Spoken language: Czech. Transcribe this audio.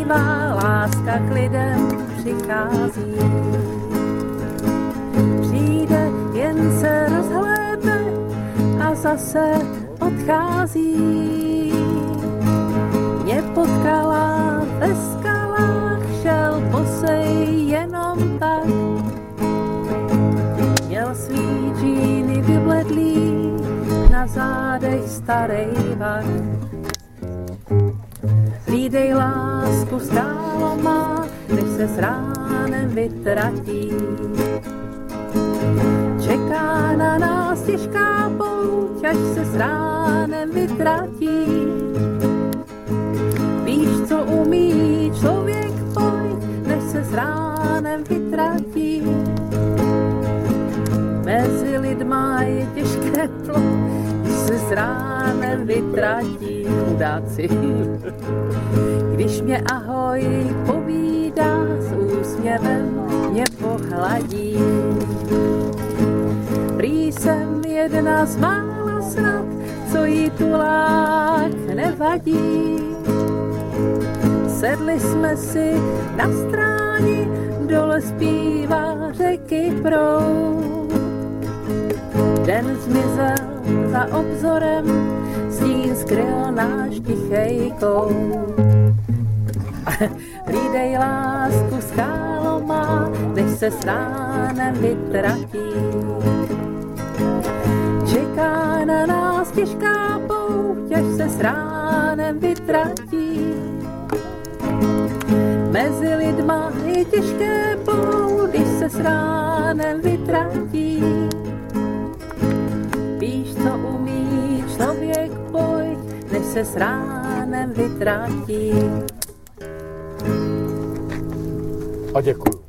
bývá, láska k lidem přichází. Přijde, jen se rozhlédne a zase odchází. Mě potkala ve skalách, šel posej jenom tak. Měl svý džíny vybledlý, na zádech starej vak. Hlídej lásku, skálo má, než se s ránem vytratí. Čeká na nás těžká pouť, až se s ránem vytratí. Víš, co umí člověk, pojď, než se s ránem vytratí. Mezi lidma je těžké plot, když se s ránem vytratí. Chudáci. Když mě ahoj povídá, s úsměvem mě pohladí. Prý jsem jedna z mála snad, co jí tulák nevadí. Sedli jsme si na stráni, dole zpívá řeky proud. Den zmizel za obzorem, stín skryl náš tichej kout. Hlídej lásku, skálo má, než se s ránem vytratí. Čeká na nás těžká pouť, až se s ránem vytratí. Mezi lidma je těžké plout, když se s ránem vytratí. Víš, co umí člověk, pojď, než se s ránem vytratí. A děkuju.